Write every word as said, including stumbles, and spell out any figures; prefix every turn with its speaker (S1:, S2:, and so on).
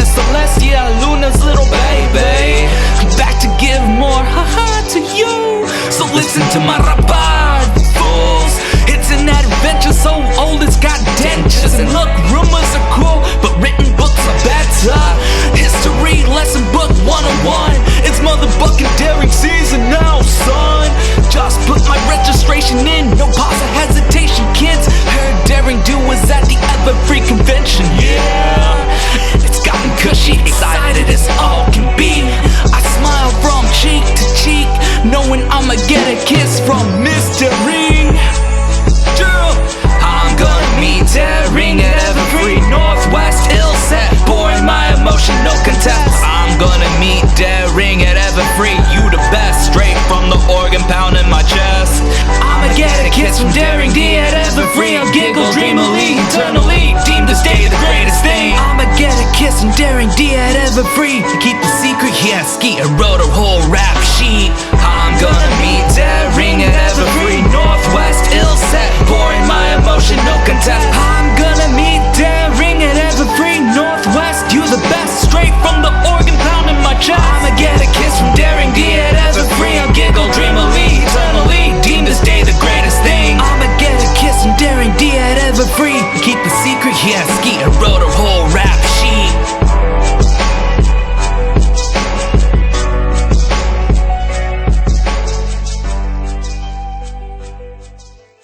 S1: Celeste, yeah, Luna's little baby. I'm back to give more, haha, to you. So listen to my rapad, fools. It's an adventure so old it's got dentures. And look, rumors are cool, but written books are better. History lesson book one oh one. It's motherfucking daring season now, son. Just put my registration in, no pause or hesitation, kids. Heard daring do was at the Everfree convention, yeah. It's gotten cushy, excited as all can be. I smile from cheek to cheek, knowing I'ma get a kiss from Mystery. I'm gonna meet daring at Everfree, Northwest Illset, pouring my emotion, no contest. I'm gonna meet daring at Everfree, you the best, straight from the organ pound in my chest. I'ma get a kiss from Daring D at Everfree, I'll giggle dreamily, eternally, deem this day the greatest thing. I'ma get a kiss from Daring D at Everfree, keep the secret, yeah, Skeeter wrote a whole rap sheet.